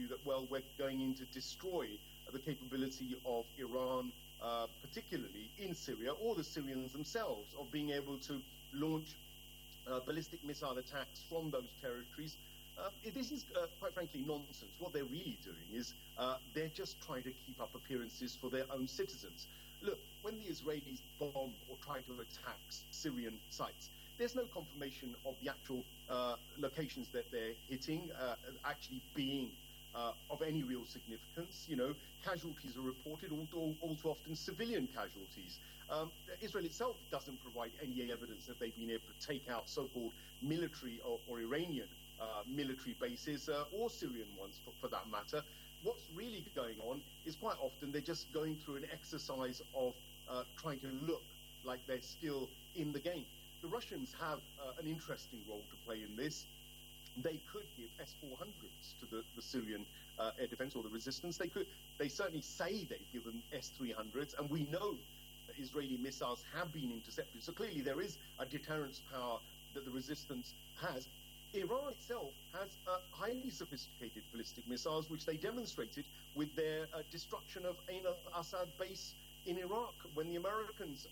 argue that, well, we're going in to destroy the capability of Iran, particularly in Syria, or the Syrians themselves, of being able to launch ballistic missile attacks from those territories. This is, quite frankly, nonsense. What they're really doing is they're just trying to keep up appearances for their own citizens. Look, when the Israelis bomb or try to attack Syrian sites, there's no confirmation of the actual locations that they're hitting actually being of any real significance. You know, casualties are reported, all too often civilian casualties. Israel itself doesn't provide any evidence that they've been able to take out so-called military or Iranian military bases, or Syrian ones for that matter. What's really going on is quite often they're just going through an exercise of trying to look like they're still in the game. The Russians have an interesting role to play in this. They could give S-400s to the Syrian air defense or the resistance. They certainly say they've given S-300s, and we know that Israeli missiles have been intercepted. So clearly there is a deterrence power that the resistance has. Iran itself has highly sophisticated ballistic missiles, which they demonstrated with their destruction of Ain al-Assad base in Iraq, when the Americans,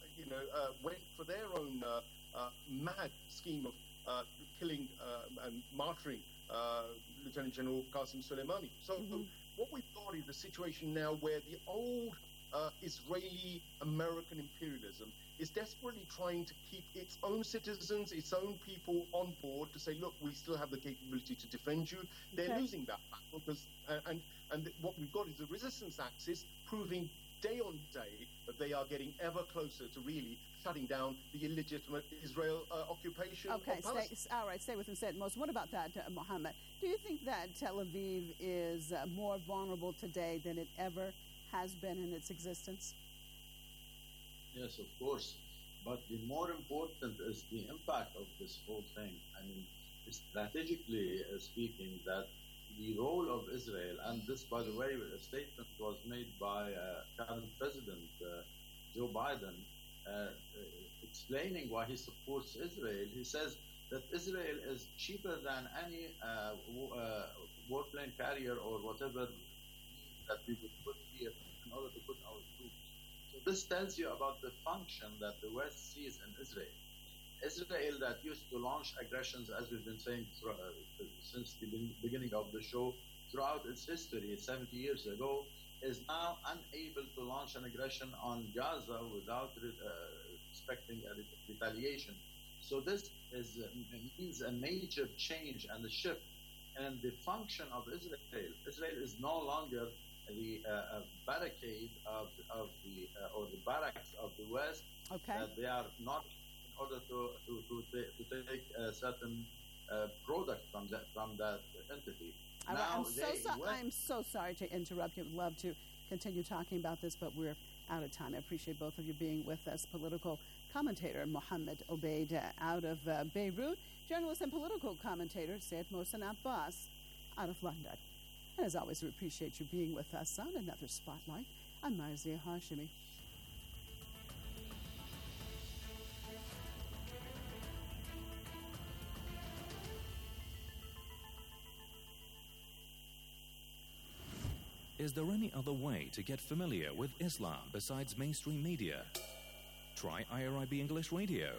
went for their own mad scheme of killing and martyring Lieutenant General Qasem Soleimani. So what we've got is a situation now where the old Israeli-American imperialism is desperately trying to keep its own citizens, its own people on board to say, look, we still have the capability to defend you. They're losing that battle because, and what we've got is the resistance axis proving day on day that they are getting ever closer to really shutting down the illegitimate Israel occupation of Palestine. All right, stay with him, Said Most. What about that, Mohammed? Do you think that Tel Aviv is more vulnerable today than it ever has been in its existence? Yes, of course. But the more important is the impact of this whole thing. I mean, strategically speaking, that the role of Israel, and this, by the way, a statement was made by current President Joe Biden, explaining why he supports Israel. He says that Israel is cheaper than any warplane carrier or whatever that we would put here in order to put our troops. So this tells you about the function that the West sees in Israel. Israel, that used to launch aggressions, as we've been saying since the beginning of the show, throughout its history, 70 years ago, is now unable to launch an aggression on Gaza without expecting a retaliation. So this means a major change and a shift in the function of Israel. Israel is no longer the barricade of the or the barracks of the West. They are not in order to take a certain product from that entity. Now, I'm so sorry to interrupt you. I'd love to continue talking about this, but we're out of time. I appreciate both of you being with us. Political commentator Mohammed Obaid out of Beirut, journalist and political commentator Said Mohsen Abbas out of London. And as always, we appreciate you being with us on another Spotlight. I'm Marzia Hashimi. Is there any other way to get familiar with Islam besides mainstream media? Try IRIB English Radio.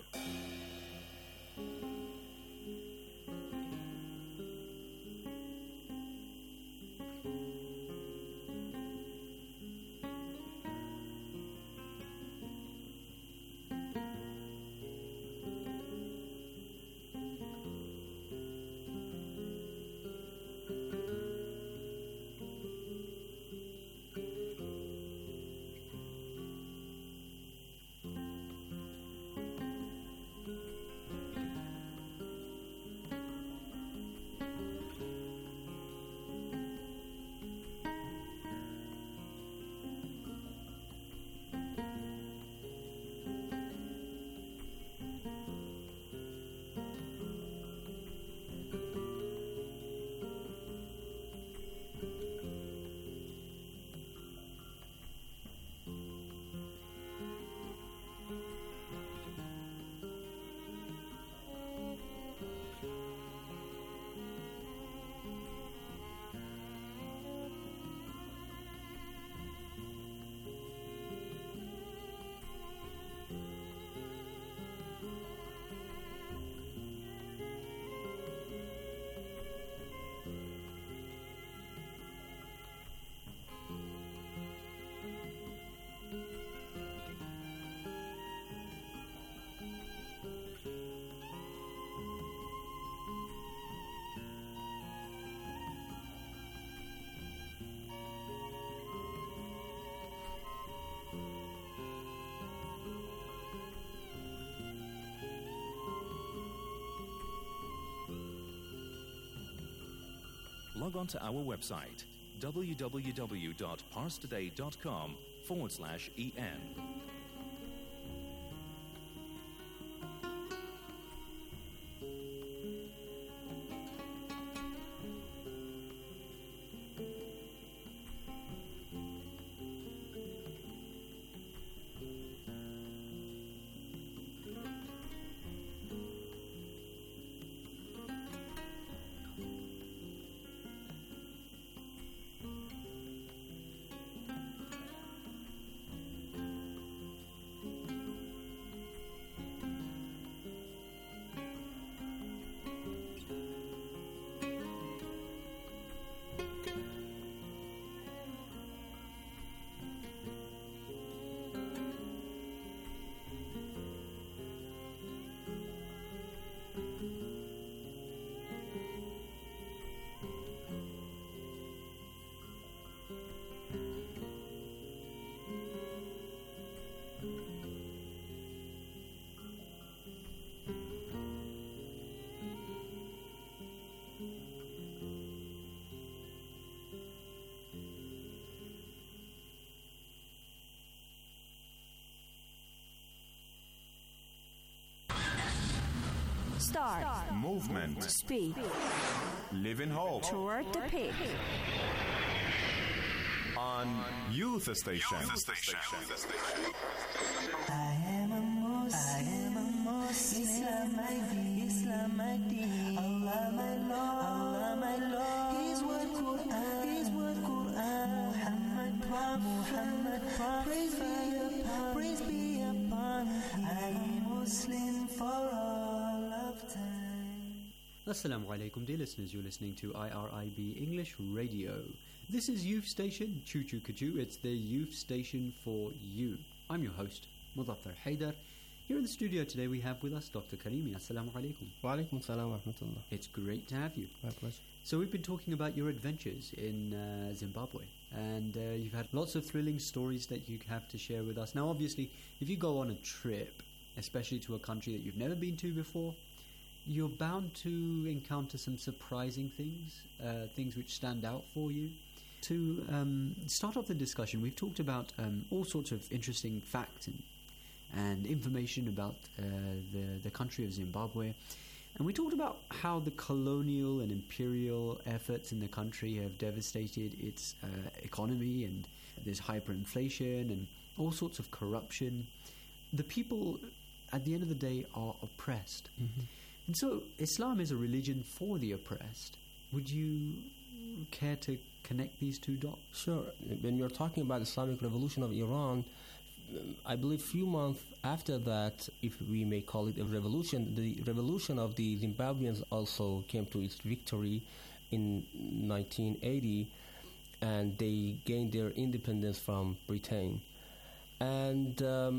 log on to our website, www.parstoday.com/en. Start. Movement. Speed. Live in hope. Toward the peak. On Youth Station. I am a Muslim. Islam my deen. Allah my Lord. His word Quran. Muhammad Prophet. Praise be upon him. I am Muslim for all of time. Assalamu alaikum, dear listeners. You're listening to IRIB English Radio. This is Youth Station, Choo Choo Kachoo. It's the Youth Station for you. I'm your host, Muzaffar Haidar. Here in the studio today we have with us Dr. Karimi. Assalamu alaikum. Wa alaikum assalam wa rahmatullah. It's great to have you. My pleasure. So we've been talking about your adventures in Zimbabwe, and you've had lots of thrilling stories that you have to share with us. Now obviously, if you go on a trip, especially to a country that you've never been to before, you're bound to encounter some surprising things, things which stand out for you. To start off the discussion, we've talked about all sorts of interesting facts and information about the country of Zimbabwe. And we talked about how the colonial and imperial efforts in the country have devastated its economy, and there's hyperinflation and all sorts of corruption. The people, at the end of the day, are oppressed. Mm-hmm. And so Islam is a religion for the oppressed. Would you care to connect these two dots? Sure. When you're talking about the Islamic Revolution of Iran, I believe few months after that, if we may call it a revolution, the revolution of the Zimbabweans also came to its victory in 1980, and they gained their independence from Britain. And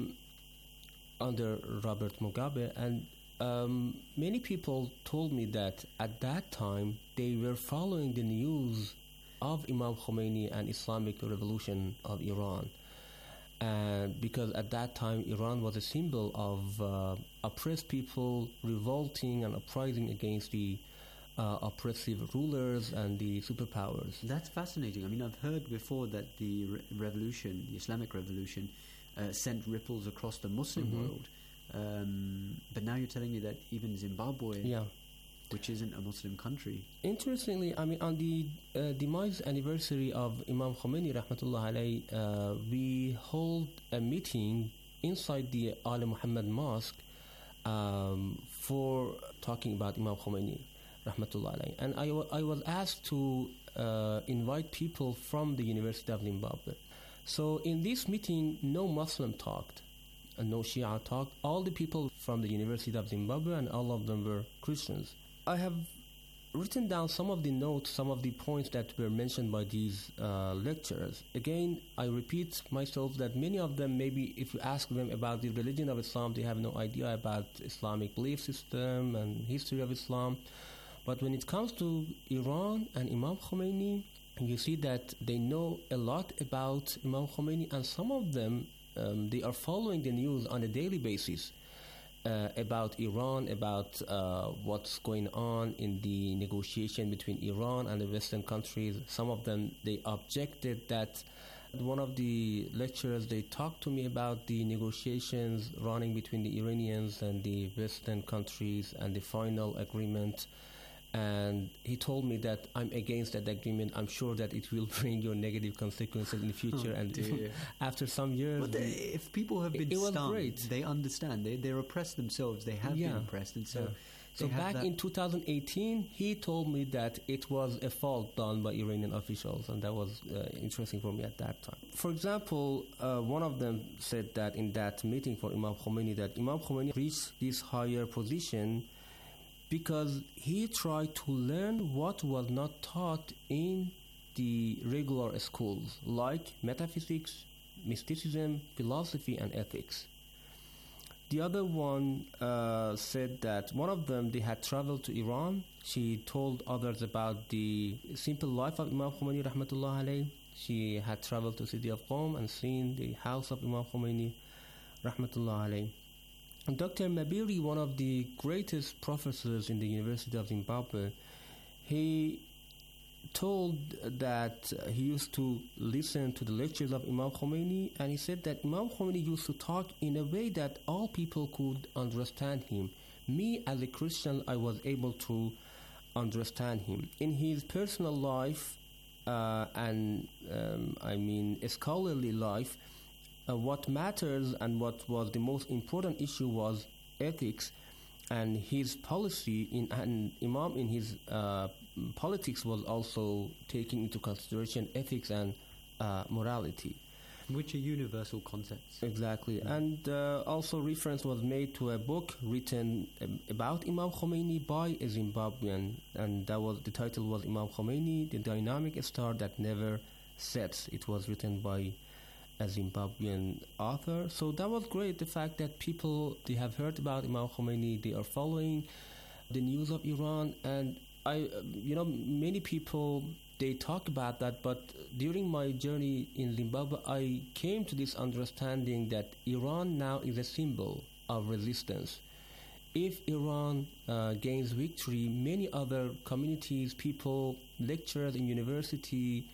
under Robert Mugabe, and many people told me that at that time they were following the news of Imam Khomeini and Islamic Revolution of Iran. And because at that time Iran was a symbol of oppressed people revolting and uprising against the oppressive rulers and the superpowers. That's fascinating. I mean, I've heard before that the revolution, the Islamic Revolution, sent ripples across the Muslim world. But now you're telling me that even Zimbabwe, which isn't a Muslim country. Interestingly, I mean, on the demise anniversary of Imam Khomeini, rahmatullah alayhi, we hold a meeting inside the Ali Muhammad Mosque for talking about Imam Khomeini, rahmatullah alayhi. And I was asked to invite people from the University of Zimbabwe. So in this meeting, no Muslim talked. And no Shia talked. All the people from the University of Zimbabwe, and all of them were Christians. I have written down some of the notes, some of the points that were mentioned by these lecturers. Again, I repeat myself that many of them, maybe if you ask them about the religion of Islam, they have no idea about Islamic belief system and history of Islam. But when it comes to Iran and Imam Khomeini, you see that they know a lot about Imam Khomeini, and some of them they are following the news on a daily basis. about Iran, about what's going on in the negotiation between Iran and the Western countries. Some of them, they objected that. One of the lecturers, they talked to me about the negotiations running between the Iranians and the Western countries and the final agreement. And he told me that I'm against that agreement. I'm sure that it will bring you negative consequences in the future. And after some years... But if people have been stung, they understand. They're oppressed themselves. They have been oppressed. And so back in 2018, he told me that it was a fault done by Iranian officials. And that was interesting for me at that time. For example, one of them said that in that meeting for Imam Khomeini, that Imam Khomeini reached this higher position because he tried to learn what was not taught in the regular schools, like metaphysics, mysticism, philosophy, and ethics. The other one said that one of them, they had traveled to Iran. She told others about the simple life of Imam Khomeini, rahmatullah alayh. She had traveled to city of Qom and seen the house of Imam Khomeini, rahmatullah alayh. Dr. Mabiri, one of the greatest professors in the University of Zimbabwe, he told that he used to listen to the lectures of Imam Khomeini, and he said that Imam Khomeini used to talk in a way that all people could understand him. Me, as a Christian, I was able to understand him. In his personal life and scholarly life, what matters and what was the most important issue was ethics, and his policy and Imam in his politics was also taking into consideration ethics and morality, which are universal concepts. Exactly. And also reference was made to a book written about Imam Khomeini by a Zimbabwean, and the title was Imam Khomeini, the Dynamic Star That Never Sets. It was written by a Zimbabwean author. So that was great, the fact that people, they have heard about Imam Khomeini, they are following the news of Iran, and many people, they talk about that, but during my journey in Zimbabwe, I came to this understanding that Iran now is a symbol of resistance. If Iran gains victory, many other communities, people, lecturers in university,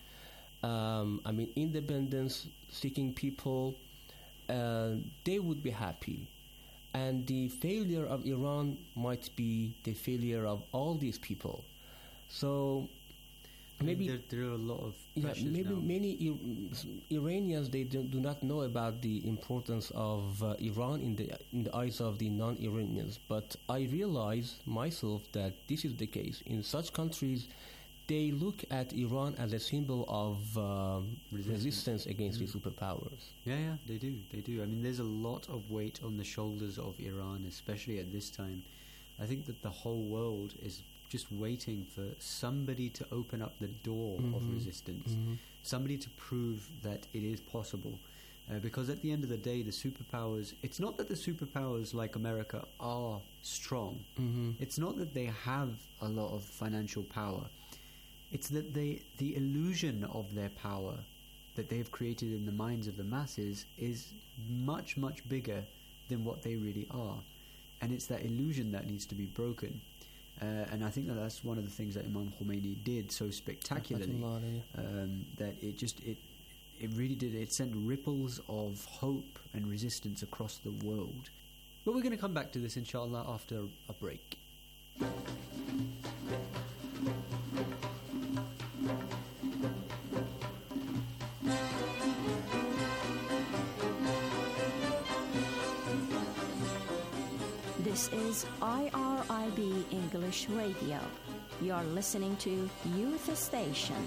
independence-seeking people, they would be happy. And the failure of Iran might be the failure of all these people. So maybe there are a lot of many Iranians, they do not know about the importance of Iran in the eyes of the non-Iranians. But I realize myself that this is the case. In such countries, they look at Iran as a symbol of resistance against the superpowers. Yeah, they do. I mean, there's a lot of weight on the shoulders of Iran, especially at this time. I think that the whole world is just waiting for somebody to open up the door of resistance, somebody to prove that it is possible. Because at the end of the day, the superpowers, it's not that the superpowers like America are strong. It's not that they have a lot of financial power. It's that the illusion of their power that they have created in the minds of the masses is much, much bigger than what they really are. And it's that illusion that needs to be broken. And I think that that's one of the things that Imam Khomeini did so spectacularly, that it really did. It sent ripples of hope and resistance across the world. But we're going to come back to this, inshallah, after a break. This is IRIB English Radio. You're listening to Youth Station.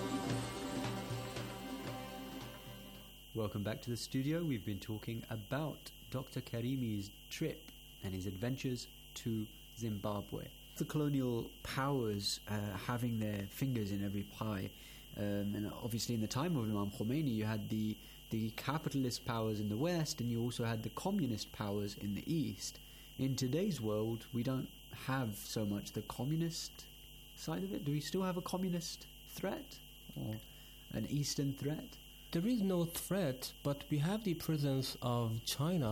Welcome back to the studio. We've been talking about Dr. Karimi's trip and his adventures to Zimbabwe. The colonial powers having their fingers in every pie. And obviously in the time of Imam Khomeini, you had the capitalist powers in the West, and you also had the communist powers in the East. In today's world, we don't have so much the communist side of it. Do we still have a communist threat or an Eastern threat? There is no threat, but we have the presence of China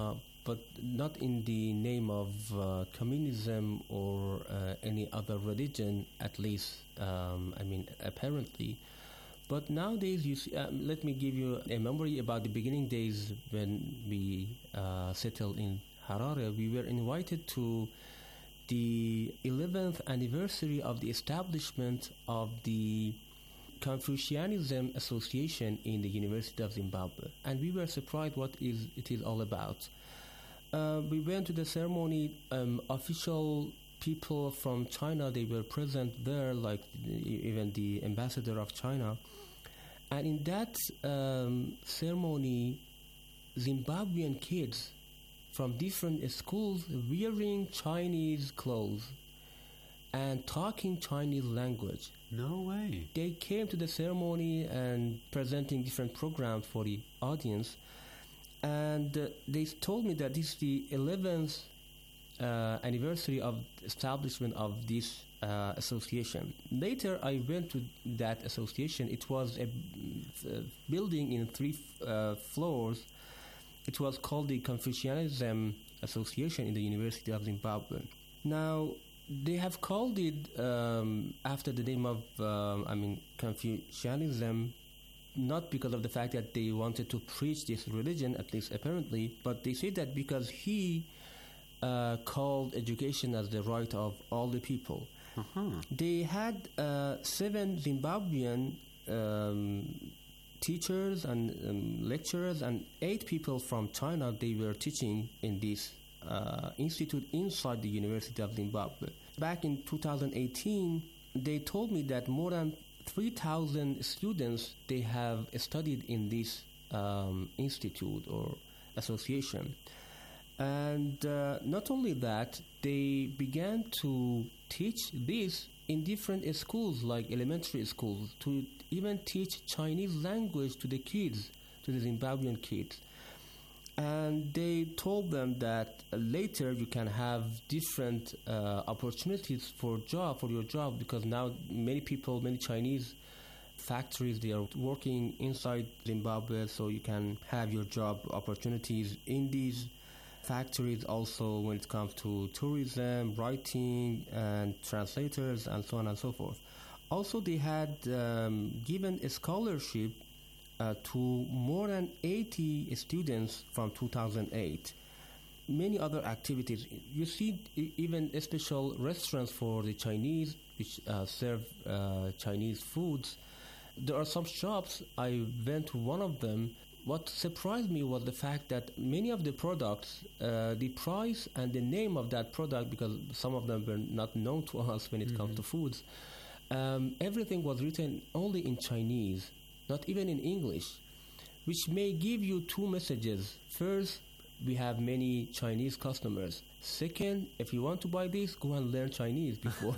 but not in the name of communism or any other religion, at least, apparently. But nowadays, you see, let me give you a memory about the beginning days when we settled in Harare. We were invited to the 11th anniversary of the establishment of the Confucianism Association in the University of Zimbabwe, and we were surprised what it is all about. We went to the ceremony. Official people from China, they were present there, like even the ambassador of China. And in that ceremony, Zimbabwean kids from different schools wearing Chinese clothes and talking Chinese language. No way. They came to the ceremony and presenting different programs for the audience. And they told me that this is the 11th anniversary of establishment of this association. Later, I went to that association. It was a building in 3 floors. It was called the Confucianism Association in the University of Zimbabwe. Now, they have called it after the name of, Confucianism, not because of the fact that they wanted to preach this religion, at least apparently, but they say that because he called education as the right of all the people. They had 7 Zimbabwean teachers and lecturers and 8 people from China. They were teaching in this institute inside the University of Zimbabwe. Back in 2018, they told me that more than 3,000 students they have studied in this institute or association. And not only that, they began to teach this in different schools, like elementary schools, to even teach Chinese language to the kids, to the Zimbabwean kids. And they told them that later you can have different opportunities for your job, because now many Chinese factories, they are working inside Zimbabwe, so you can have your job opportunities in these factories. Also, when it comes to tourism, writing, and translators, and so on and so forth. Also, they had given a scholarship to more than 80 students from 2008. Many other activities. You see even special restaurants for the Chinese, which serve Chinese foods. There are some shops. I went to one of them. What surprised me was the fact that many of the products, the price and the name of that product, because some of them were not known to us when it comes to foods, everything was written only in Chinese, not even in English, which may give you 2 messages. First, we have many Chinese customers. Second, if you want to buy this, go and learn Chinese before.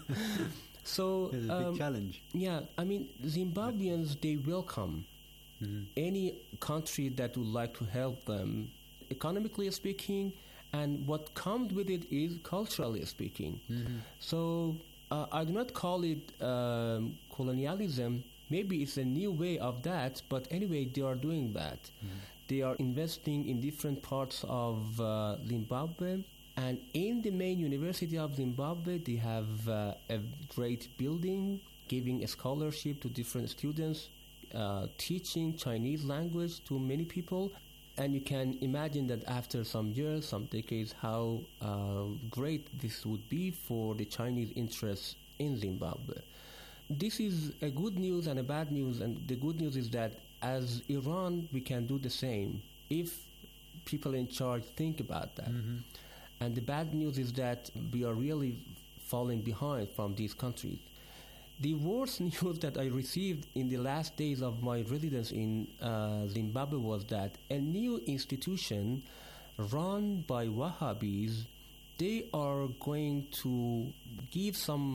So it's a big challenge. Yeah, Zimbabweans, they welcome any country that would like to help them, economically speaking, and what comes with it is culturally speaking. So I do not call it colonialism. Maybe it's a new way of that, but anyway, they are doing that. They are investing in different parts of Zimbabwe, and in the main University of Zimbabwe, they have a great building, giving a scholarship to different students, teaching Chinese language to many people. And you can imagine that after some years, some decades, how great this would be for the Chinese interests in Zimbabwe. This is a good news and a bad news, and the good news is that as Iran, we can do the same if people in charge think about that. And the bad news is that we are really falling behind from these countries. The worst news that I received in the last days of my residence in Zimbabwe was that a new institution run by Wahhabis, they are going to give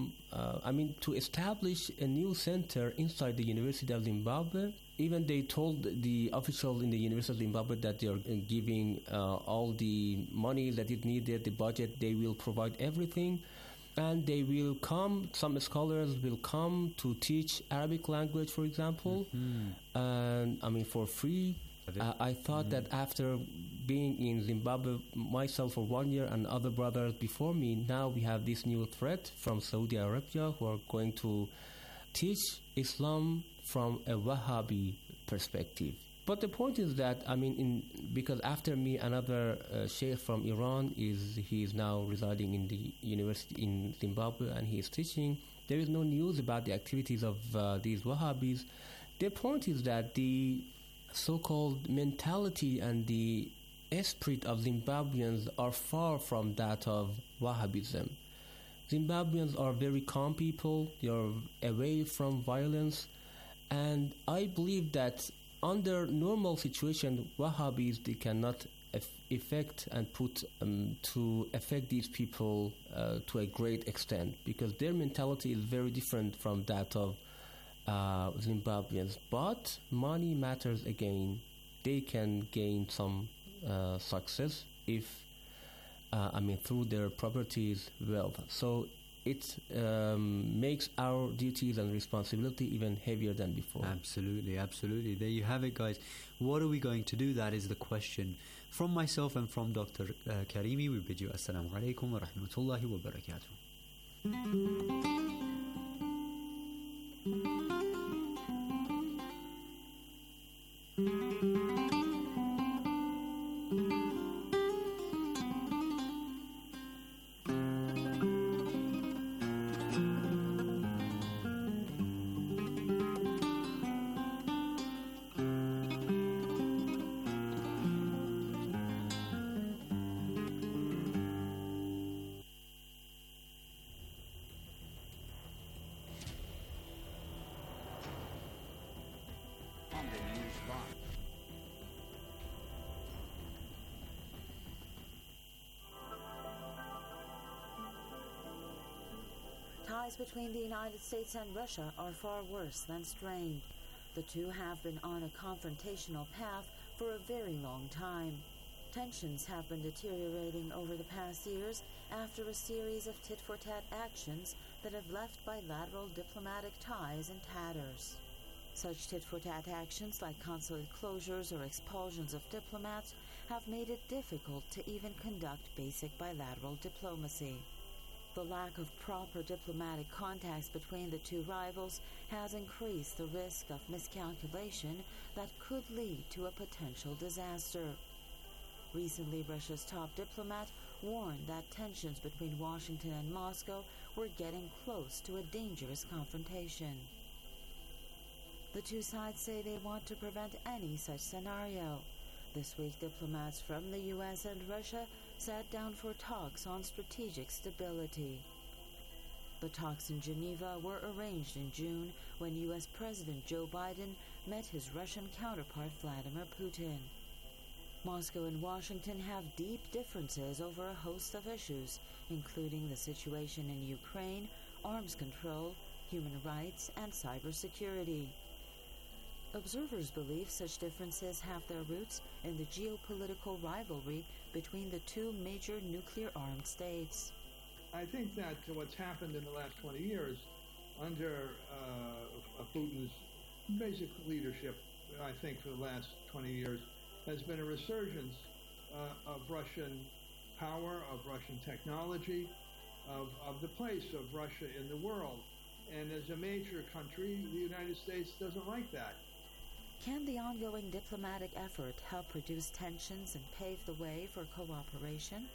to establish a new center inside the University of Zimbabwe. Even they told the officials in the University of Zimbabwe that they are giving all the money that is needed, the budget, they will provide everything. And they will come, some scholars will come to teach Arabic language, for example, and for free. I thought that after being in Zimbabwe myself for 1 year and other brothers before me, now we have this new threat from Saudi Arabia who are going to teach Islam from a Wahhabi perspective. But the point is that, because after me, another sheikh from Iran he is now residing in the university in Zimbabwe and he is teaching. There is no news about the activities of these Wahhabis. The point is that the so-called mentality and the esprit of Zimbabweans are far from that of Wahhabism. Zimbabweans are very calm people. They are away from violence. And I believe that under normal situation, Wahhabis, they cannot affect and put to affect these people to a great extent because their mentality is very different from that of Zimbabweans. But money matters again. They can gain some success if, through their properties, wealth. So it makes our duties and responsibility even heavier than before. Absolutely, absolutely. There you have it, guys. What are we going to do? That is the question. From myself and from Dr. Karimi, we bid you assalamu alaikum wa rahmatullahi wa barakatuh. Ties between the United States and Russia are far worse than strained. The two have been on a confrontational path for a very long time. Tensions have been deteriorating over the past years after a series of tit-for-tat actions that have left bilateral diplomatic ties in tatters. Such tit-for-tat actions like consulate closures or expulsions of diplomats have made it difficult to even conduct basic bilateral diplomacy. The lack of proper diplomatic contacts between the two rivals has increased the risk of miscalculation that could lead to a potential disaster. Recently, Russia's top diplomat warned that tensions between Washington and Moscow were getting close to a dangerous confrontation. The two sides say they want to prevent any such scenario. This week, diplomats from the U.S. and Russia sat down for talks on strategic stability. The talks in Geneva were arranged in June when U.S. President Joe Biden met his Russian counterpart Vladimir Putin. Moscow and Washington have deep differences over a host of issues, including the situation in Ukraine, arms control, human rights, and cybersecurity. Observers believe such differences have their roots in the geopolitical rivalry between the two major nuclear-armed states. I think that what's happened in the last 20 years under Putin's basic leadership, I think for the last 20 years, has been a resurgence of Russian power, of Russian technology, of the place of Russia in the world. And as a major country, the United States doesn't like that. Can the ongoing diplomatic effort help reduce tensions and pave the way for cooperation?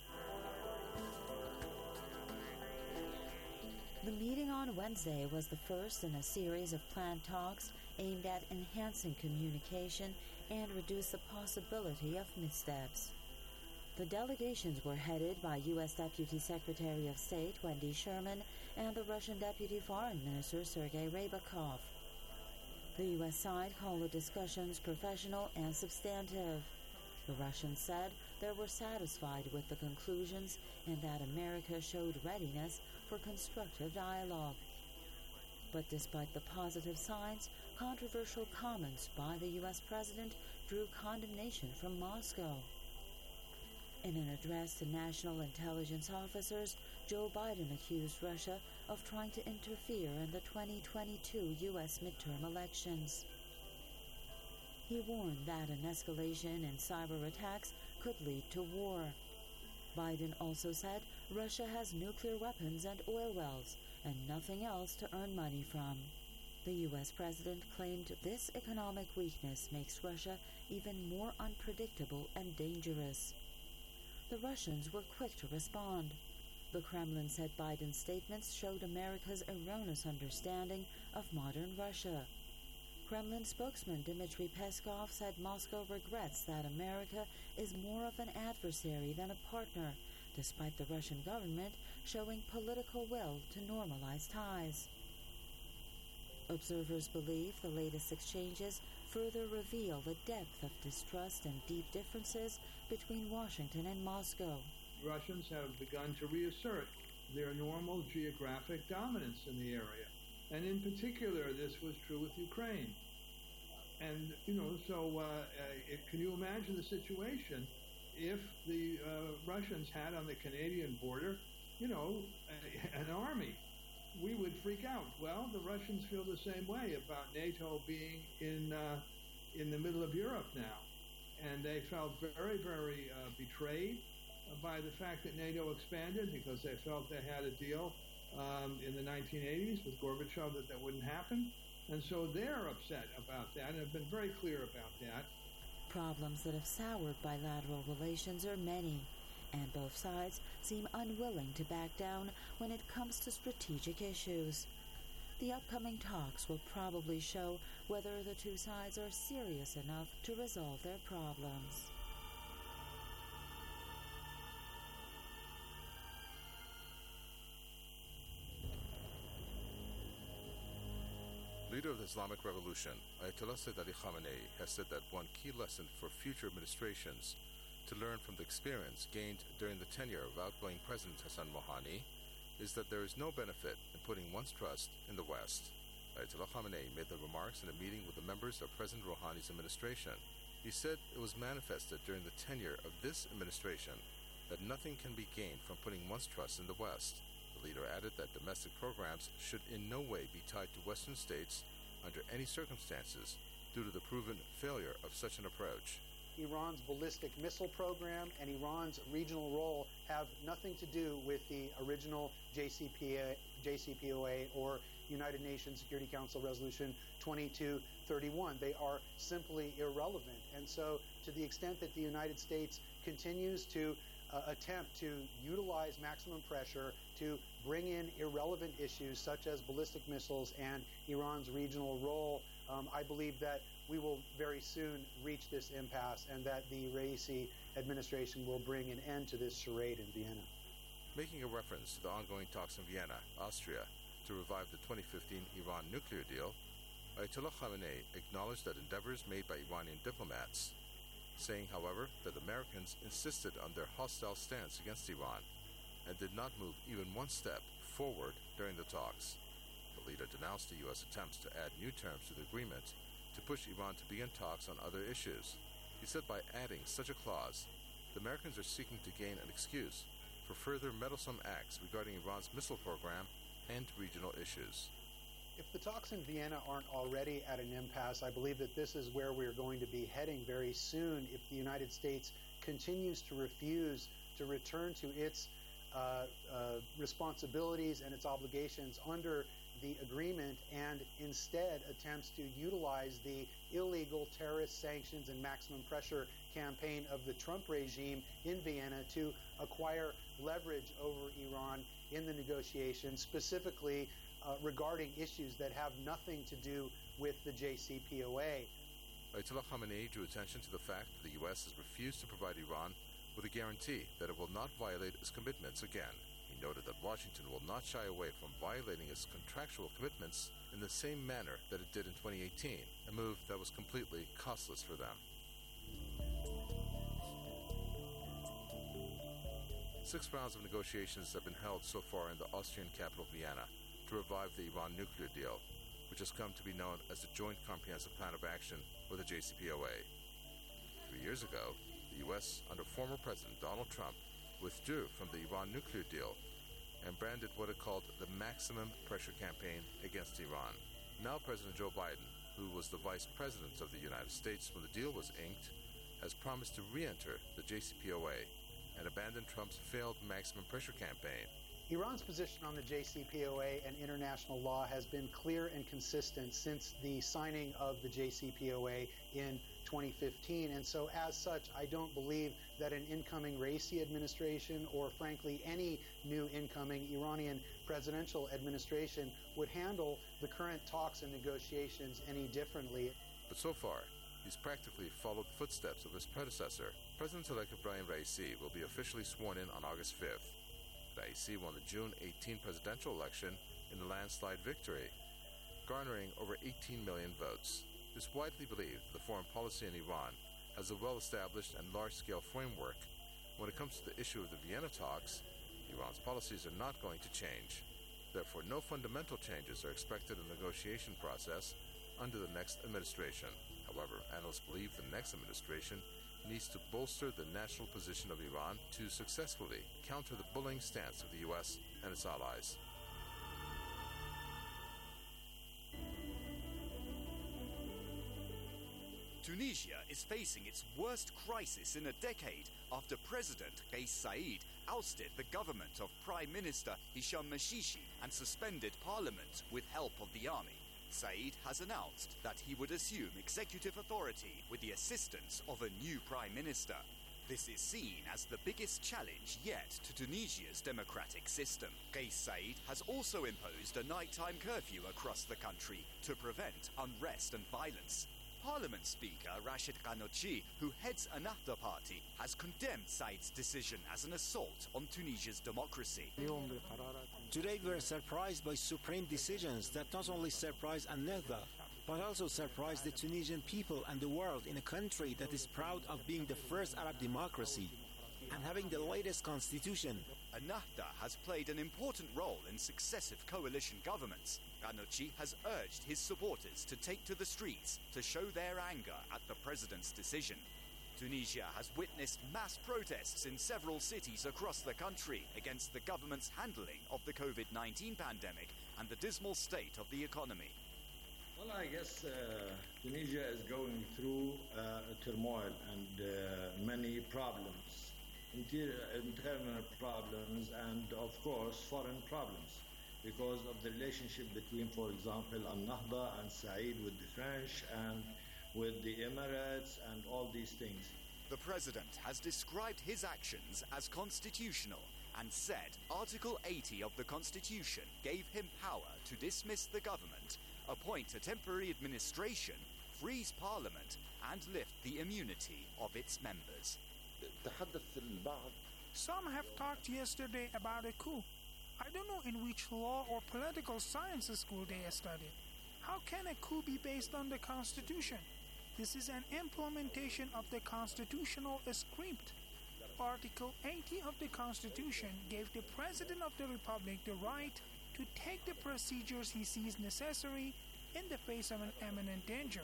The meeting on Wednesday was the first in a series of planned talks aimed at enhancing communication and reduce the possibility of missteps. The delegations were headed by U.S. Deputy Secretary of State Wendy Sherman and the Russian Deputy Foreign Minister Sergei Ryabkov. The U.S. side called the discussions professional and substantive. The Russians said they were satisfied with the conclusions and that America showed readiness for constructive dialogue. But despite the positive signs, controversial comments by the U.S. president drew condemnation from Moscow. In an address to national intelligence officers, Joe Biden accused Russia of trying to interfere in the 2022 U.S. midterm elections. He warned that an escalation in cyber attacks could lead to war. Biden also said Russia has nuclear weapons and oil wells and nothing else to earn money from. The U.S. president claimed this economic weakness makes Russia even more unpredictable and dangerous. The Russians were quick to respond. The Kremlin said Biden's statements showed America's erroneous understanding of modern Russia. Kremlin spokesman Dmitry Peskov said Moscow regrets that America is more of an adversary than a partner, despite the Russian government showing political will to normalize ties. Observers believe the latest exchanges further reveal the depth of distrust and deep differences between Washington and Moscow. Russians have begun to reassert their normal geographic dominance in the area. And in particular, this was true with Ukraine. And, can you imagine the situation if the Russians had on the Canadian border, an army? We would freak out. Well, the Russians feel the same way about NATO being in the middle of Europe now. And they felt very, very betrayed by the fact that NATO expanded because they felt they had a deal in the 1980s with Gorbachev that wouldn't happen. And so they're upset about that and have been very clear about that. Problems that have soured bilateral relations are many, and both sides seem unwilling to back down when it comes to strategic issues. The upcoming talks will probably show whether the two sides are serious enough to resolve their problems. Leader of the Islamic Revolution, Ayatollah Sayyid Ali Khamenei, has said that one key lesson for future administrations to learn from the experience gained during the tenure of outgoing President Hassan Rouhani is that there is no benefit in putting one's trust in the West. Ayatollah Khamenei made the remarks in a meeting with the members of President Rouhani's administration. He said it was manifested during the tenure of this administration that nothing can be gained from putting one's trust in the West. The leader added that domestic programs should in no way be tied to Western states under any circumstances due to the proven failure of such an approach. Iran's ballistic missile program and Iran's regional role have nothing to do with the original JCPOA or United Nations Security Council Resolution 2231. They are simply irrelevant. And so to the extent that the United States continues to attempt to utilize maximum pressure to bring in irrelevant issues such as ballistic missiles and Iran's regional role, I believe that we will very soon reach this impasse and that the Raisi administration will bring an end to this charade in Vienna. Making a reference to the ongoing talks in Vienna, Austria, to revive the 2015 Iran nuclear deal, Ayatollah Khamenei acknowledged that endeavors made by Iranian diplomats, saying, however, that Americans insisted on their hostile stance against Iran and did not move even one step forward during the talks. The leader denounced the U.S. attempts to add new terms to the agreement to push Iran to begin talks on other issues. He said by adding such a clause, the Americans are seeking to gain an excuse for further meddlesome acts regarding Iran's missile program and regional issues. If the talks in Vienna aren't already at an impasse, I believe that this is where we're going to be heading very soon if the United States continues to refuse to return to its responsibilities and its obligations under the agreement and instead attempts to utilize the illegal terrorist sanctions and maximum pressure campaign of the Trump regime in Vienna to acquire leverage over Iran in the negotiations, specifically regarding issues that have nothing to do with the JCPOA. Ayatollah Khamenei drew attention to the fact that the U.S. has refused to provide Iran with a guarantee that it will not violate its commitments again. He noted that Washington will not shy away from violating its contractual commitments in the same manner that it did in 2018, a move that was completely costless for them. 6 rounds of negotiations have been held so far in the Austrian capital Vienna to revive the Iran nuclear deal, which has come to be known as the Joint Comprehensive Plan of Action, or the JCPOA. 3 years ago, the U.S., under former President Donald Trump, withdrew from the Iran nuclear deal and branded what it called the maximum pressure campaign against Iran. Now President Joe Biden who was the vice president of the United States when the deal was inked, has promised to re-enter the JCPOA and abandon Trump's failed maximum pressure campaign. Iran's position on the JCPOA and international law has been clear and consistent since the signing of the JCPOA in 2015. And so as such, I don't believe that an incoming Raisi administration or frankly any new incoming Iranian presidential administration would handle the current talks and negotiations any differently. But so far, he's practically followed the footsteps of his predecessor. President-elect Ebrahim Raisi will be officially sworn in on August 5th. Raisi won the June 18 presidential election in a landslide victory, garnering over 18 million votes. It is widely believed the foreign policy in Iran has a well-established and large-scale framework. When it comes to the issue of the Vienna talks, Iran's policies are not going to change. Therefore, no fundamental changes are expected in the negotiation process under the next administration. However, analysts believe the next administration needs to bolster the national position of Iran to successfully counter the bullying stance of the U.S. and its allies. Tunisia is facing its worst crisis in a decade after President Kais Saied ousted the government of Prime Minister Hisham Mashishi and suspended parliament with help of the army. Saied has announced that he would assume executive authority with the assistance of a new prime minister. This is seen as the biggest challenge yet to Tunisia's democratic system. Kais Saied has also imposed a nighttime curfew across the country to prevent unrest and violence. Parliament Speaker Rashid Ghannouchi, who heads Ennahda party, has condemned Said's decision as an assault on Tunisia's democracy. Today we are surprised by supreme decisions that not only surprise Ennahda, but also surprise the Tunisian people and the world in a country that is proud of being the first Arab democracy and having the latest constitution. Ennahda has played an important role in successive coalition governments. Ghannouchi has urged his supporters to take to the streets to show their anger at the president's decision. Tunisia has witnessed mass protests in several cities across the country against the government's handling of the COVID-19 pandemic and the dismal state of the economy. Well, I guess Tunisia is going through turmoil and many problems, internal problems and, of course, foreign problems because of the relationship between, for example, Ennahda and Saied with the French and with the Emirates and all these things. The president has described his actions as constitutional and said Article 80 of the Constitution gave him power to dismiss the government, appoint a temporary administration, freeze parliament, and lift the immunity of its members. Some have talked yesterday about a coup. I don't know in which law or political sciences school they studied. How can a coup be based on the Constitution? This is an implementation of the constitutional script. Article 80 of the Constitution gave the President of the Republic the right to take the procedures he sees necessary in the face of an imminent danger.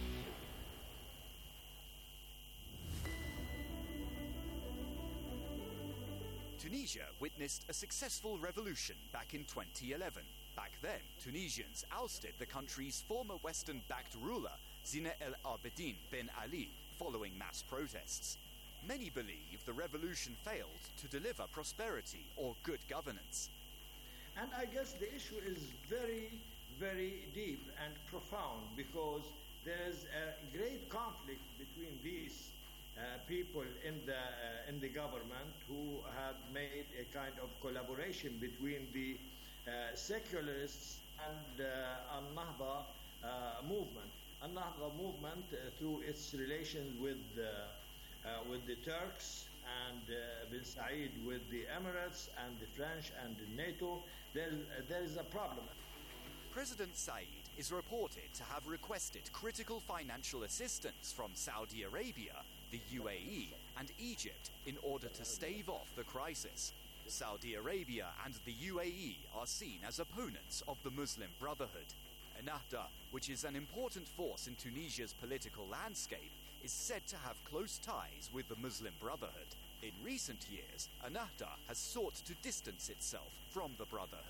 Tunisia witnessed a successful revolution back in 2011. Back then, Tunisians ousted the country's former Western-backed ruler, Zine El Abidine Ben Ali, following mass protests. Many believe the revolution failed to deliver prosperity or good governance. And I guess the issue is very, very deep and profound because there's a great conflict between these people in the government who have made a kind of collaboration between the secularists and Ennahda movement. Ennahda movement, through its relations with the Turks and bin Said with the Emirates and the French and the NATO, there is a problem. President Saied is reported to have requested critical financial assistance from Saudi Arabia, the UAE, and Egypt in order to stave off the crisis. Saudi Arabia and the UAE are seen as opponents of the Muslim Brotherhood. Ennahda, which is an important force in Tunisia's political landscape, is said to have close ties with the Muslim Brotherhood. In recent years, Ennahda has sought to distance itself from the Brotherhood.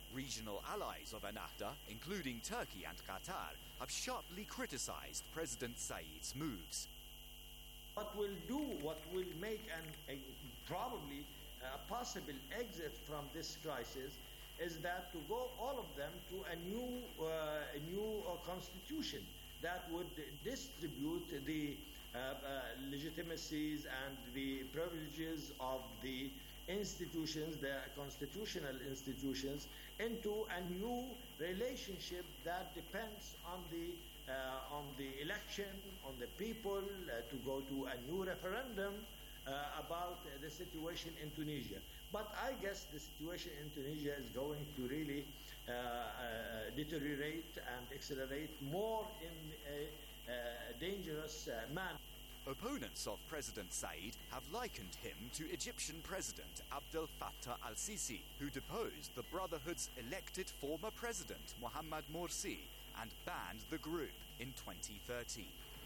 Regional allies of Ennahda, including Turkey and Qatar, have sharply criticized President Said's moves. What will make probably a possible exit from this crisis is that to go all of them to a new constitution that would distribute the legitimacies and the privileges of the institutions, the constitutional institutions, into a new relationship that depends on the election, on the people, to go to a new referendum about the situation in Tunisia. But I guess the situation in Tunisia is going to really deteriorate and accelerate more in a dangerous manner. Opponents of President Said have likened him to Egyptian President Abdel Fattah al-Sisi, who deposed the Brotherhood's elected former president Mohamed Morsi and banned the group in 2013.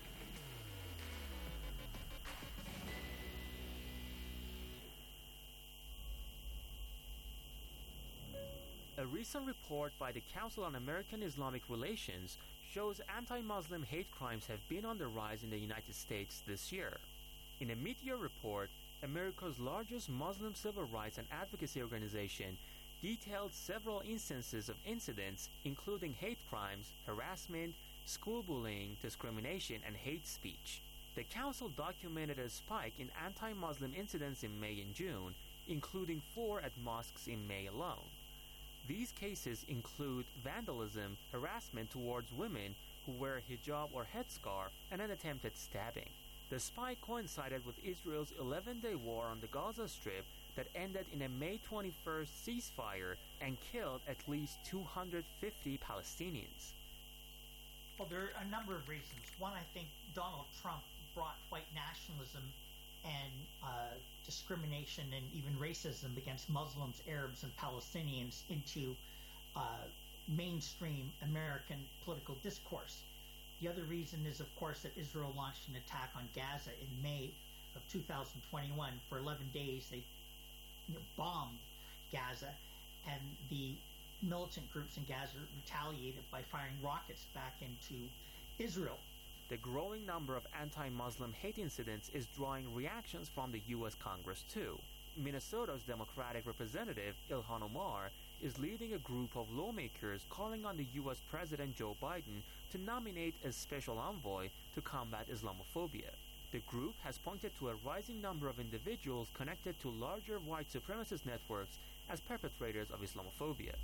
A recent report by the Council on American Islamic Relations shows anti-Muslim hate crimes have been on the rise in the United States this year. In a mid-year report, America's largest Muslim civil rights and advocacy organization detailed several instances of incidents including hate crimes, harassment, school bullying, discrimination, and hate speech. The council documented a spike in anti-Muslim incidents in May and June, including 4 at mosques in May alone. These cases include vandalism, harassment towards women who wear a hijab or headscarf, and an attempted stabbing. The spike coincided with Israel's 11-day war on the Gaza Strip that ended in a May 21st ceasefire and killed at least 250 Palestinians. Well, there are a number of reasons. One, I think Donald Trump brought white nationalism and discrimination and even racism against Muslims, Arabs, and Palestinians into mainstream American political discourse. The other reason is, of course, that Israel launched an attack on Gaza in May of 2021. For 11 days, they bombed Gaza, and the militant groups in Gaza retaliated by firing rockets back into Israel. The growing number of anti-Muslim hate incidents is drawing reactions from the U.S. Congress too. Minnesota's Democratic Representative Ilhan Omar is leading a group of lawmakers calling on the U.S. President Joe Biden to nominate a special envoy to combat Islamophobia. The group has pointed to a rising number of individuals connected to larger white supremacist networks as perpetrators of Islamophobia.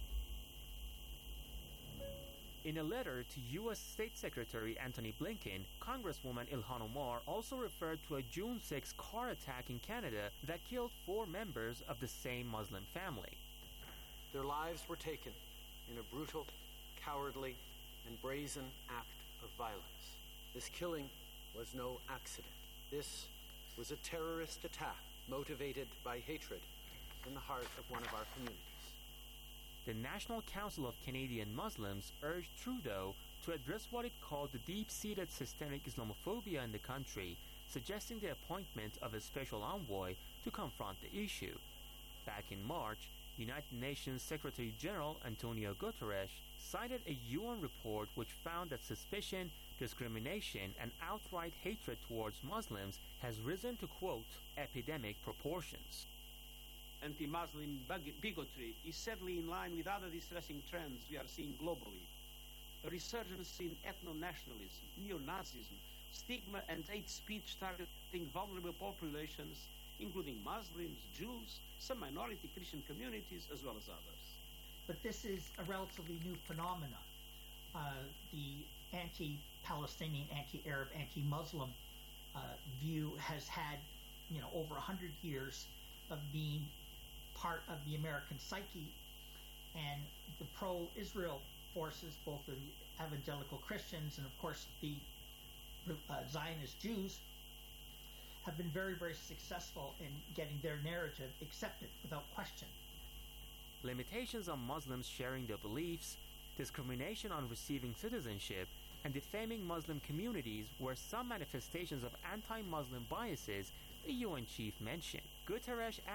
In a letter to U.S. State Secretary Antony Blinken, Congresswoman Ilhan Omar also referred to a June 6 car attack in Canada that killed 4 members of the same Muslim family. Their lives were taken in a brutal, cowardly, and brazen act of violence. This killing was no accident. This was a terrorist attack motivated by hatred in the heart of one of our communities. The National Council of Canadian Muslims urged Trudeau to address what it called the deep-seated systemic Islamophobia in the country, suggesting the appointment of a special envoy to confront the issue. Back in March, United Nations Secretary General Antonio Guterres cited a UN report which found that suspicion, discrimination, and outright hatred towards Muslims has risen to, quote, epidemic proportions. Anti-Muslim bigotry is sadly in line with other distressing trends we are seeing globally. A resurgence in ethno-nationalism, neo-Nazism, stigma and hate speech targeting vulnerable populations, including Muslims, Jews, some minority Christian communities, as well as others. But this is a relatively new phenomenon. The anti-Palestinian, anti-Arab, anti-Muslim view has had, over 100 years of being part of the American psyche, and the pro-Israel forces, both the evangelical Christians and of course the Zionist Jews, have been very, very successful in getting their narrative accepted without question. Limitations on Muslims sharing their beliefs, discrimination on receiving citizenship, and defaming Muslim communities were some manifestations of anti-Muslim biases the UN chief mentioned. Guterres added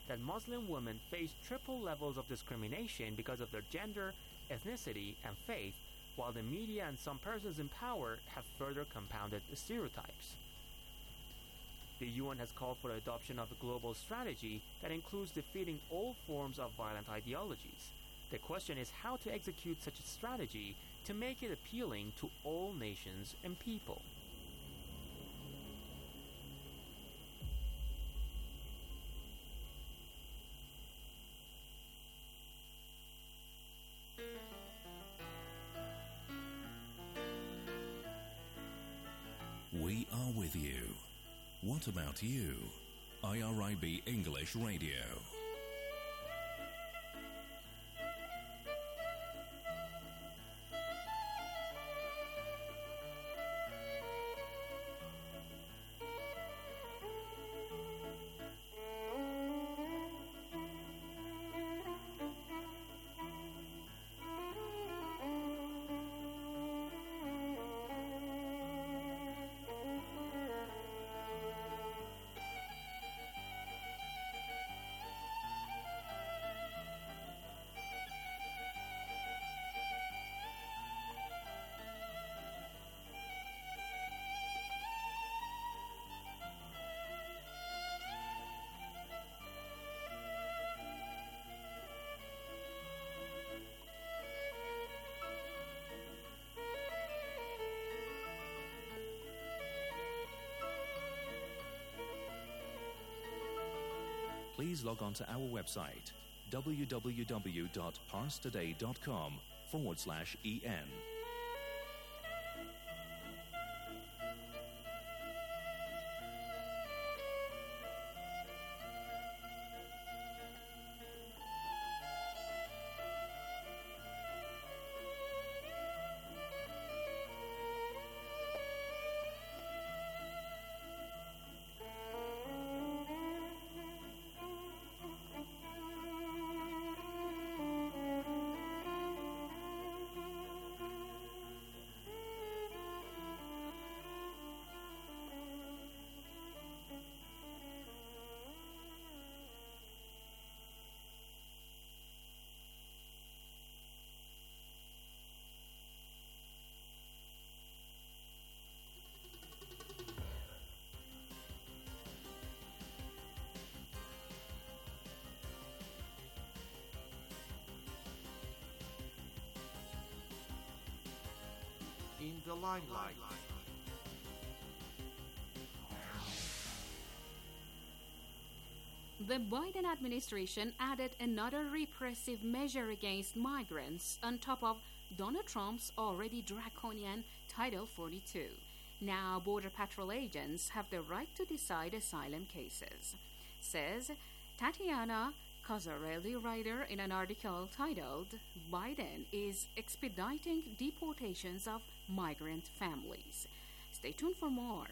that Muslim women face triple levels of discrimination because of their gender, ethnicity, and faith, while the media and some persons in power have further compounded the stereotypes. The UN has called for the adoption of a global strategy that includes defeating all forms of violent ideologies. The question is how to execute such a strategy to make it appealing to all nations and people. We are with you. What about you? IRIB English Radio. Please log on to our website, www.parstoday.com/en. In the limelight. The Biden administration added another repressive measure against migrants on top of Donald Trump's already draconian Title 42. Now, Border Patrol agents have the right to decide asylum cases, says Tatiana Cozzarelli writer in an article titled Biden is Expediting Deportations of Migrant Families. Stay tuned for more.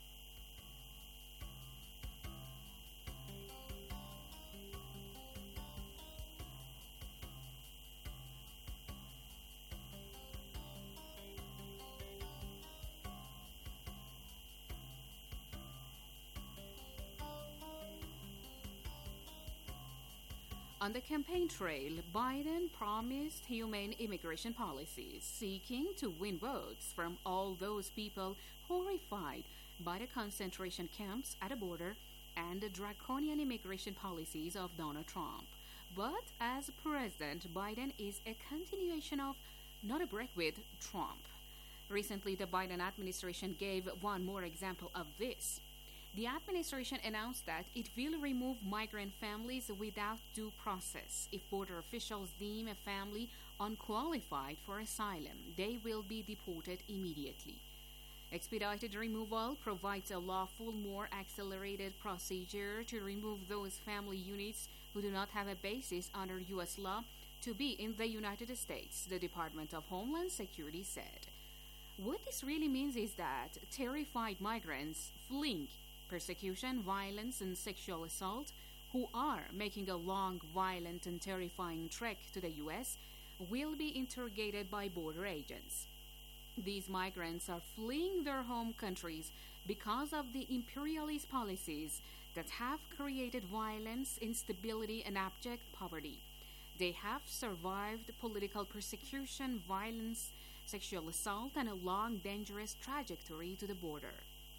On the campaign trail, Biden promised humane immigration policies, seeking to win votes from all those people horrified by the concentration camps at the border and the draconian immigration policies of Donald Trump. But as president, Biden is a continuation of, not a break with, Trump. Recently, the Biden administration gave one more example of this. The administration announced that it will remove migrant families without due process. If border officials deem a family unqualified for asylum, they will be deported immediately. Expedited removal provides a lawful, more accelerated procedure to remove those family units who do not have a basis under U.S. law to be in the United States, the Department of Homeland Security said. What this really means is that terrified migrants fleeing persecution, violence, and sexual assault, who are making a long, violent, and terrifying trek to the U.S., will be interrogated by border agents. These migrants are fleeing their home countries because of the imperialist policies that have created violence, instability, and abject poverty. They have survived political persecution, violence, sexual assault, and a long, dangerous trajectory to the border.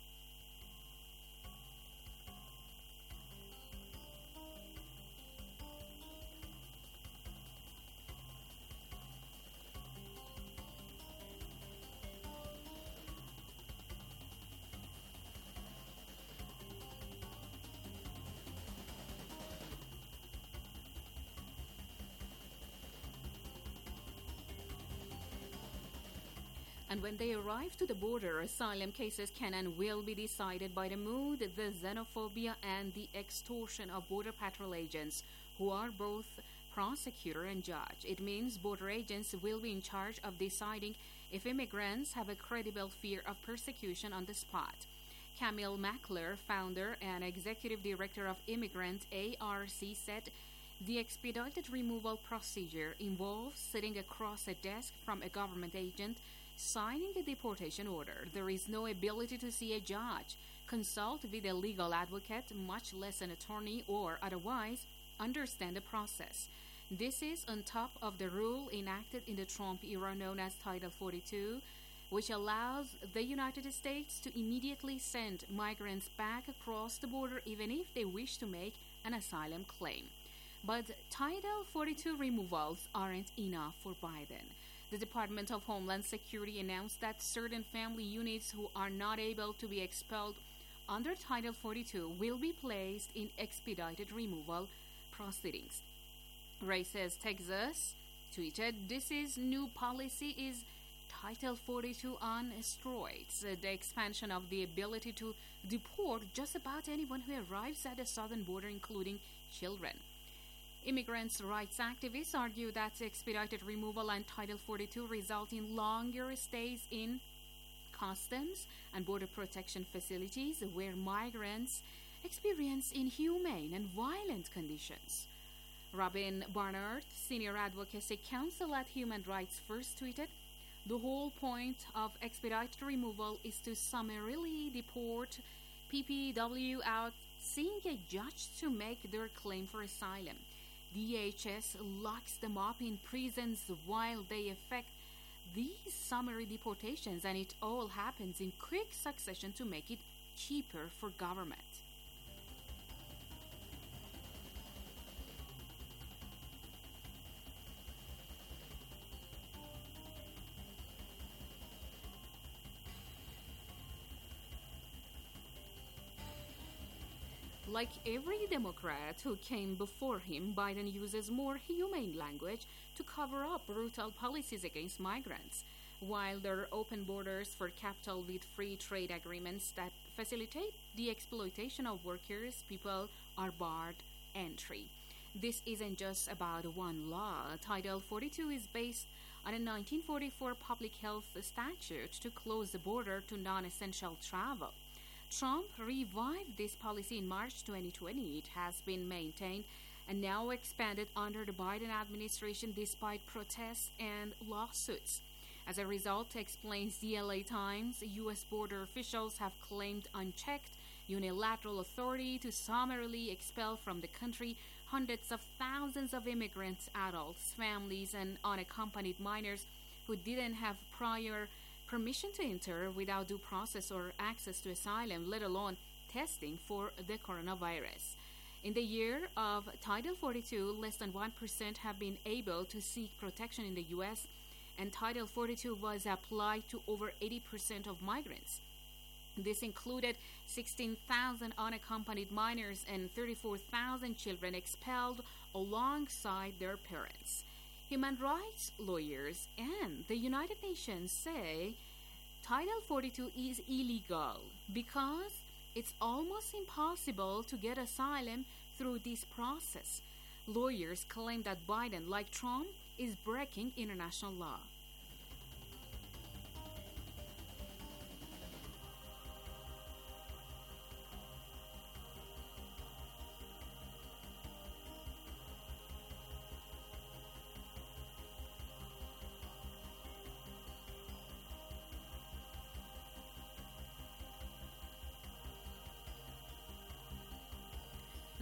And when they arrive to the border, asylum cases can and will be decided by the mood, the xenophobia, and the extortion of Border Patrol agents, who are both prosecutor and judge. It means border agents will be in charge of deciding if immigrants have a credible fear of persecution on the spot. Camille Mackler, founder and executive director of Immigrant ARC, said the expedited removal procedure involves sitting across a desk from a government agent signing a deportation order. There is no ability to see a judge, consult with a legal advocate, much less an attorney, or otherwise understand the process. This is on top of the rule enacted in the Trump era known as Title 42, which allows the United States to immediately send migrants back across the border even if they wish to make an asylum claim. But Title 42 removals aren't enough for Biden. The Department of Homeland Security announced that certain family units who are not able to be expelled under Title 42 will be placed in expedited removal proceedings. Races Texas tweeted, "This is new policy is Title 42 on steroids, the expansion of the ability to deport just about anyone who arrives at the southern border, including children." Immigrants' rights activists argue that expedited removal and Title 42 result in longer stays in customs and border protection facilities where migrants experience inhumane and violent conditions. Robin Barnard, senior advocacy counsel at Human Rights First, tweeted, "The whole point of expedited removal is to summarily deport PPW out seeing a judge to make their claim for asylum. DHS locks them up in prisons while they effect these summary deportations, and it all happens in quick succession to make it cheaper for government." Like every Democrat who came before him, Biden uses more humane language to cover up brutal policies against migrants. While there are open borders for capital with free trade agreements that facilitate the exploitation of workers, people are barred entry. This isn't just about one law. Title 42 is based on a 1944 public health statute to close the border to non-essential travel. Trump revived this policy in March 2020. It has been maintained and now expanded under the Biden administration despite protests and lawsuits. As a result, explains the LA Times, U.S. border officials have claimed unchecked unilateral authority to summarily expel from the country hundreds of thousands of immigrants, adults, families, and unaccompanied minors who didn't have prior permission to enter without due process or access to asylum, let alone testing for the coronavirus. In the year of Title 42, less than 1% have been able to seek protection in the U.S., and Title 42 was applied to over 80% of migrants. This included 16,000 unaccompanied minors and 34,000 children expelled alongside their parents. Human rights lawyers and the United Nations say Title 42 is illegal because it's almost impossible to get asylum through this process. Lawyers claim that Biden, like Trump, is breaking international law.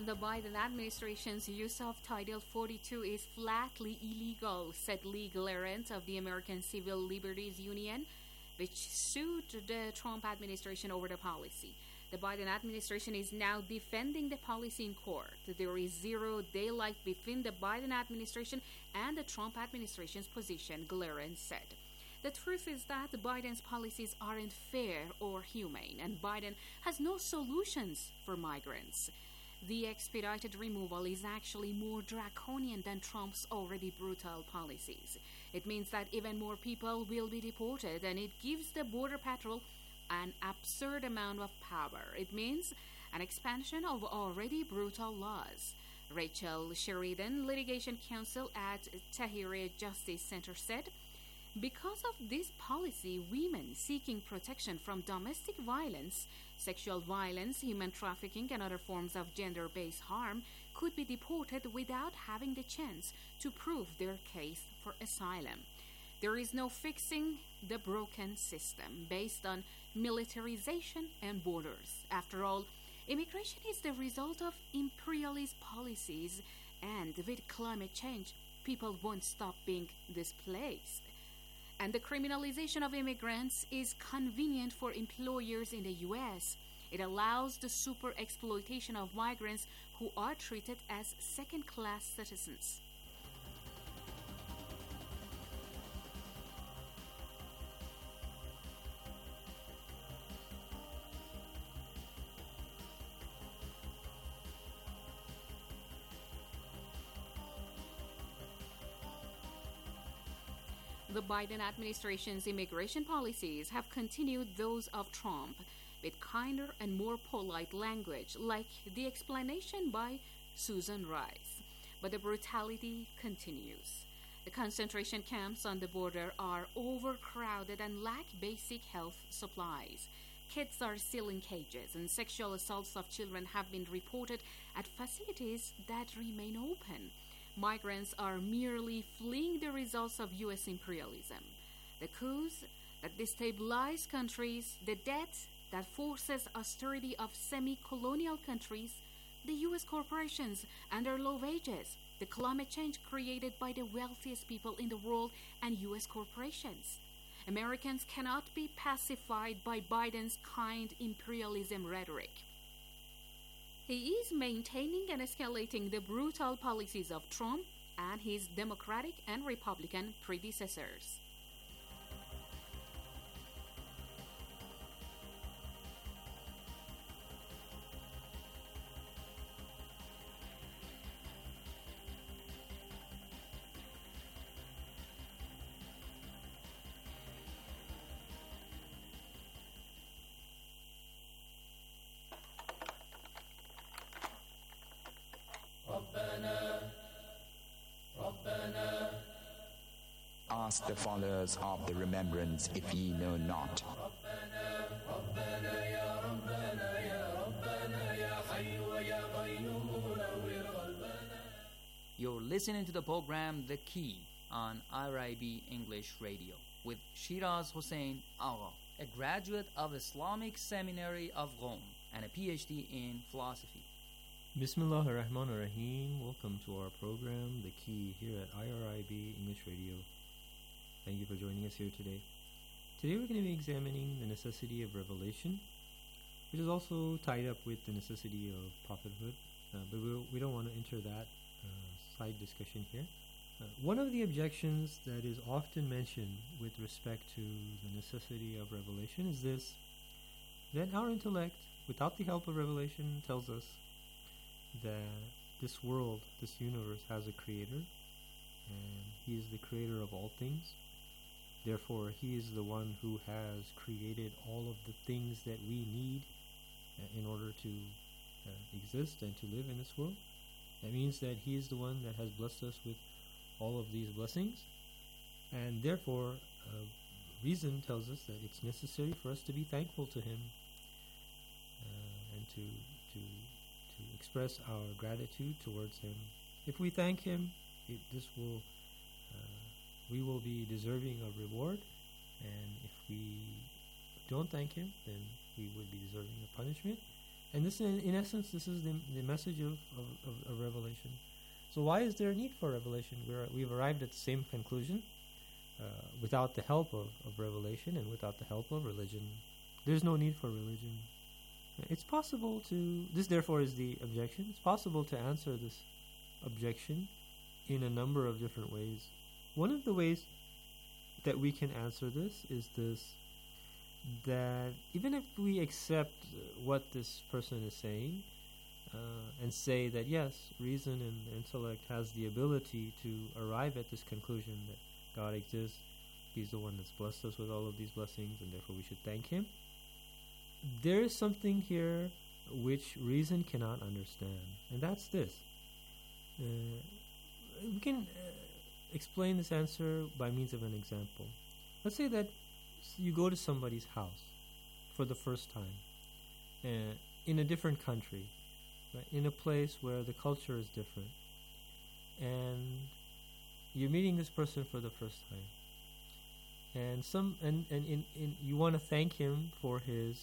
The Biden administration's use of Title 42 is flatly illegal, said Lee Glarant of the American Civil Liberties Union, which sued the Trump administration over the policy. The Biden administration is now defending the policy in court. There is zero daylight between the Biden administration and the Trump administration's position, Glarant said. The truth is that Biden's policies aren't fair or humane, and Biden has no solutions for migrants. The expedited removal is actually more draconian than Trump's already brutal policies. It means that even more people will be deported, and it gives the Border Patrol an absurd amount of power. It means an expansion of already brutal laws. Rachel Sheridan, litigation counsel at Tahrir Justice Center, said, because of this policy, women seeking protection from domestic violence, sexual violence, human trafficking, and other forms of gender-based harm could be deported without having the chance to prove their case for asylum. There is no fixing the broken system based on militarization and borders. After all, immigration is the result of imperialist policies, and with climate change, people won't stop being displaced. And the criminalization of immigrants is convenient for employers in the U.S. It allows the super exploitation of migrants who are treated as second-class citizens. The Biden administration's immigration policies have continued those of Trump, with kinder and more polite language, like the explanation by Susan Rice. But the brutality continues. The concentration camps on the border are overcrowded and lack basic health supplies. Kids are still in cages, and sexual assaults of children have been reported at facilities that remain open. Migrants are merely fleeing the results of U.S. imperialism. The coups that destabilize countries, the debt that forces austerity of semi-colonial countries, the U.S. corporations and their low wages, the climate change created by the wealthiest people in the world and U.S. corporations. Americans cannot be pacified by Biden's kind imperialism rhetoric. He is maintaining and escalating the brutal policies of Trump and his Democratic and Republican predecessors. Ask the followers of the remembrance if ye know not. You're listening to the program The Key on IRIB English Radio with Shiraz Hossein Agha, a graduate of Islamic Seminary of Rome and a PhD in philosophy. Bismillah ar-Rahman ar-Rahim. Welcome to our program, The Key, here at IRIB English Radio. Thank you for joining us here today. Today we're going to be examining the necessity of revelation, which is also tied up with the necessity of prophethood, but we don't want to enter that side discussion here. One of the objections that is often mentioned with respect to the necessity of revelation is this: that our intellect, without the help of revelation, tells us that this world, this universe, has a creator, and he is the creator of all things. Therefore, he is the one who has created all of the things that we need in order to exist and to live in this world. That means that he is the one that has blessed us with all of these blessings, and therefore reason tells us that it's necessary for us to be thankful to him and to express our gratitude towards him. If we thank him, we will be deserving of reward, and if we don't thank him, then we would be deserving of punishment. And this, in essence, this is the message of revelation. So why is there a need for revelation? We've arrived at the same conclusion. Without the help of revelation and without the help of religion, there's no need for religion. It's possible to... This, therefore, is the objection. It's possible to answer this objection in a number of different ways. One of the ways that we can answer this is this, that even if we accept what this person is saying and say that yes, reason and intellect has the ability to arrive at this conclusion that God exists, He's the one that's blessed us with all of these blessings, and therefore we should thank Him, there is something here which reason cannot understand, and that's this. We can explain this answer by means of an example. Let's say that you go to somebody's house for the first time in a different country, right, in a place where the culture is different, and you're meeting this person for the first time, and you want to thank him for his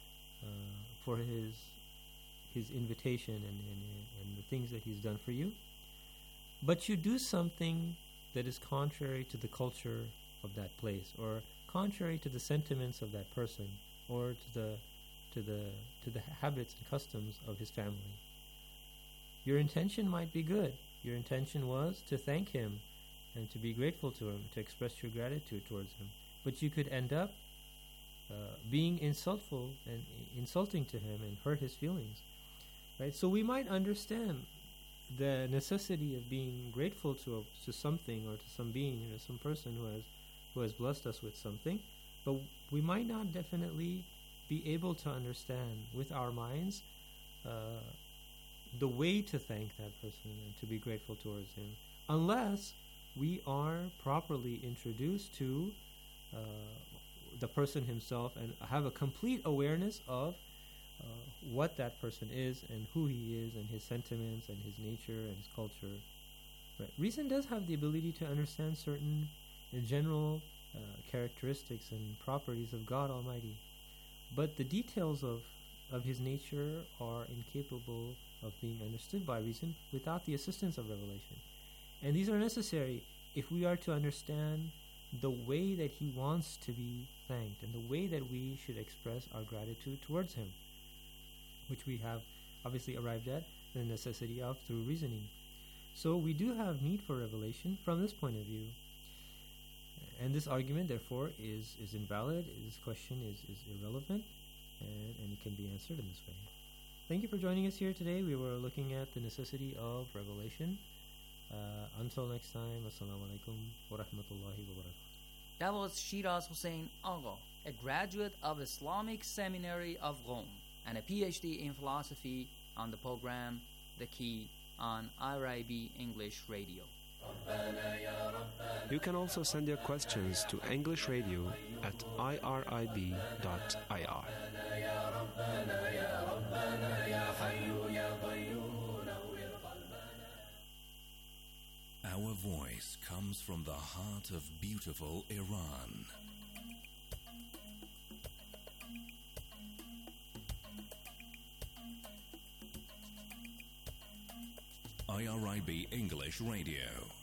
invitation and the things that he's done for you, but you do something that is contrary to the culture of that place, or contrary to the sentiments of that person, or to the habits and customs of his family. Your intention might be good. Your intention was to thank him and to be grateful to him, to express your gratitude towards him. But you could end up being insultful and insulting to him and hurt his feelings, right? So we might understand the necessity of being grateful to something, or to some being, or some person who has blessed us with something, but we might not definitely be able to understand with our minds the way to thank that person and to be grateful towards him, unless we are properly introduced to the person himself and have a complete awareness of what that person is and who he is and his sentiments and his nature and his culture. Right. Reason does have the ability to understand certain general characteristics and properties of God Almighty, but the details of his nature are incapable of being understood by reason without the assistance of revelation. And these are necessary if we are to understand the way that he wants to be thanked and the way that we should express our gratitude towards him, which we have obviously arrived at the necessity of through reasoning. So we do have need for revelation from this point of view. And this argument, therefore, is invalid. This question is irrelevant, and it can be answered in this way. Thank you for joining us here today. We were looking at the necessity of revelation. Until next time, Assalamu alaikum wa rahmatullahi wa barakatuh. That was Shiraz Hossein Agha, a graduate of Islamic Seminary of Rome and a PhD in philosophy, on the program The Key on IRIB English Radio. You can also send your questions to English Radio at irib.ir. Our voice comes from the heart of beautiful Iran. IRIB English Radio.